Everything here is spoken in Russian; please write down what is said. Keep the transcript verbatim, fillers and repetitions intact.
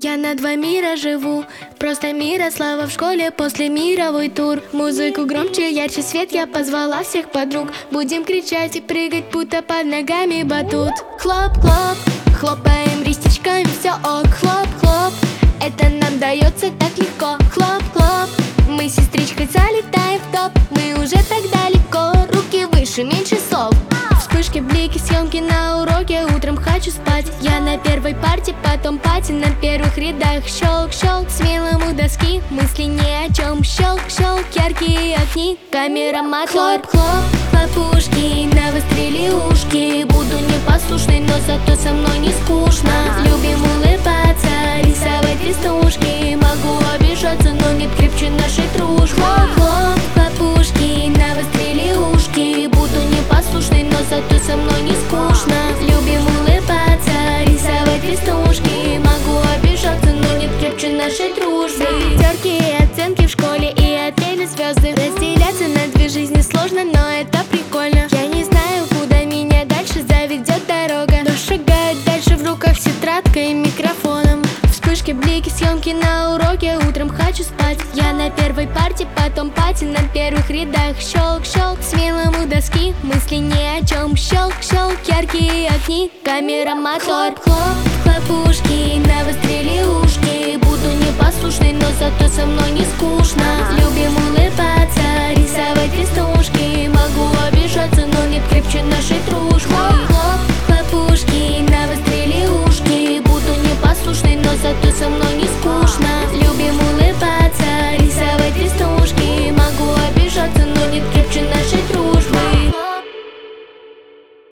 Я на два мира живу, просто мира слава в школе после мировой тур. Музыку громче, ярче свет, я позвала всех подруг. Будем кричать и прыгать, будто под ногами батут. Хлоп-хлоп, хлопаем ресничками, все ок. Хлоп-хлоп, это нам дается так легко. Хлоп-хлоп, мы с сестричкой залетаем в топ. Мы уже так далеко, руки выше, меньше слов. Вспышки, блики, съемки на уроке, утром хочу спать. Я на первой парте, потом пати на первых рядах. Щелк-щелк, смелым у доски, мысли ни о чем. Щелк-щелк, яркие огни, камера, мотор. Хлоп-хлоп, хлопушки, навострили ушки. Буду непослушной, но зато со мной не скучно. Любим улыбаться, рисовать листушки. Могу обижаться, но нет крепче нашей дружбы. Хлоп-хлоп, хлопушки, навострили ушки. Буду непослушной, но зато со мной не скучно. Любим улыбаться, рисовать листушки. Могу обижаться, но нет крепче нашей дружбы. Пятерки и оценки в школе и отели звезды. Разделяться на две жизни сложно, но это прикольно. Я не знаю, куда меня дальше заведет дорога. Но шагает дальше в руках с тетрадкой и микрофоном. Вспышки, блики, съемки на уроке, утром хочу спать. Я на первой парте, потом пати на первых рядах. Щелк-щелк, смелым у доски, мысли ни о чем. Щелк-щелк, яркие огни, камера, мотор. Хлоп, хлопушки, навострили ушки. Буду непослушной, но зато со мной не скучно. Любим улыбаться, рисовать листушки. Могу обижаться, но нет крепче нашей дружбы. Хлоп,